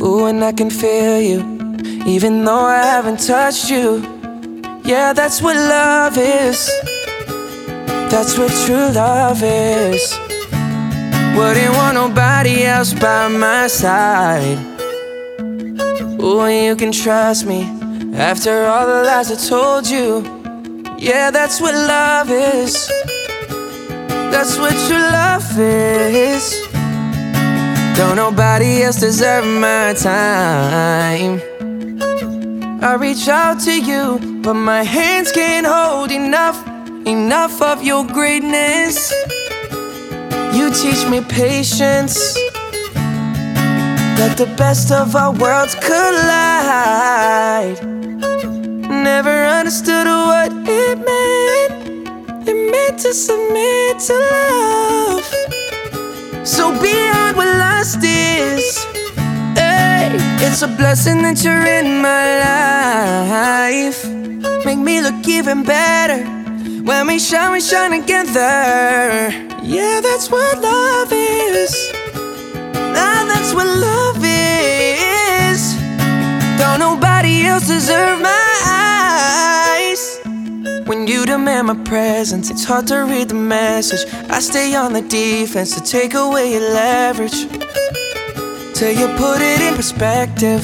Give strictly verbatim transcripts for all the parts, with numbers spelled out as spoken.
Ooh, and I can feel you, even though I haven't touched you. Yeah, that's what love is. That's what true love is. Wouldn't want nobody else by my side. Ooh, and you can trust me after all the lies I told you. Yeah, that's what love is. That's what true love is. Don't nobody else deserve my time. I reach out to you, but my hands can't hold enough, enough of your greatness. You teach me patience. Let the best of our worlds collide. Never understood what it meant. It meant to submit to love. So beyond what lust is, hey, it's a blessing that you're in my life. Make me look even better when we shine, we shine together. Yeah, that's what love is. Nah, that's what love is. Don't nobody else deserve my eyes. When you demand my presence, it's hard to read the message. I stay on the defense to take away your leverage, till you put it in perspective.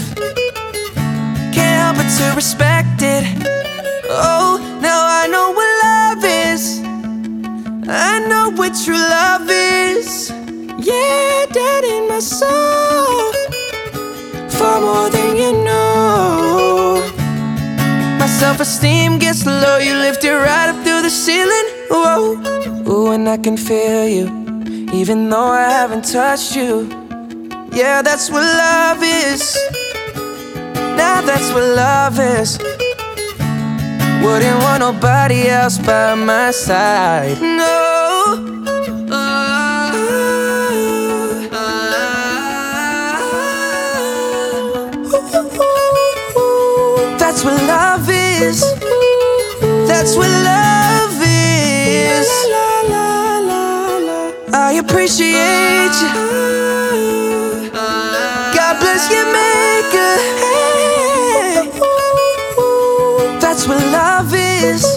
Can't help but to respect it. Oh, now I know what love is. I know what true love is. Yeah, dead in my soul, far more than you know. My self-esteem gets low, you lift it right up through the ceiling. Whoa. Ooh, and I can feel you, even though I haven't touched you. Yeah, that's what love is. Now that's what love is. Wouldn't want nobody else by my side. No. That's what love is. That's what love is. I appreciate you. God bless your maker. Hey. That's what love is.